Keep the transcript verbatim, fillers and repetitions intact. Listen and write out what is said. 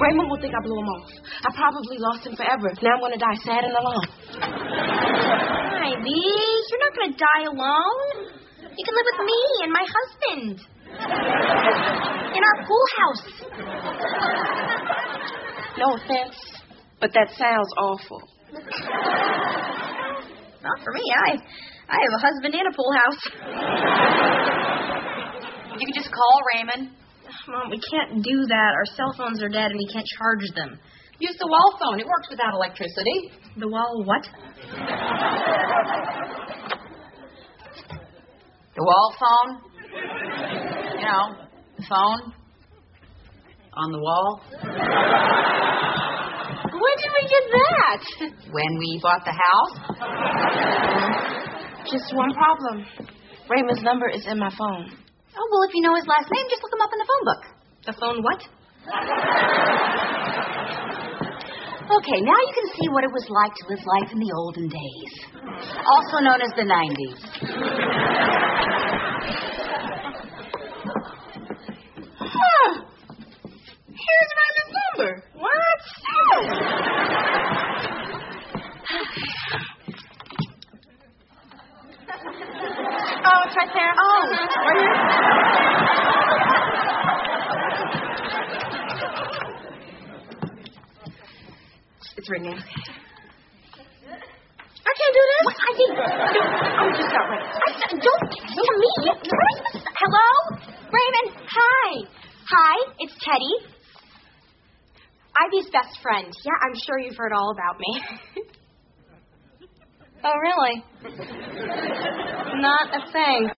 Raymond will think I blew him off. I probably lost him forever. Now I'm going to die sad and alone. Ivy, you're not going to die alone. You can live with me and my husband. In our pool house. No offense, but that sounds awful. Not for me. I I have a husband and a pool house. You can just call Raymond. Mom, we can't do that. Our cell phones are dead and we can't charge them. Use the wall phone. It works without electricity. The wall what? The wall phone. You know, the phone on the wall. When did we get that? When we bought the house. Just one problem. Raymond's number is in my phone. Oh, well, if you know his last name, just look him up in the phone book. The phone what? Okay, now you can see what it was like to live life in the olden days. Also known as the nineties. Huh. Here's Raymond's number. What? Oh, it's right there. Oh, right here. It's ringing. I can't do this. What? I think... No, I'm just not ready. I, don't to me. Hello? Raymond, hi. Hi, it's Teddy. Ivy's best friend. Yeah, I'm sure you've heard all about me. Oh, really? Not a thing.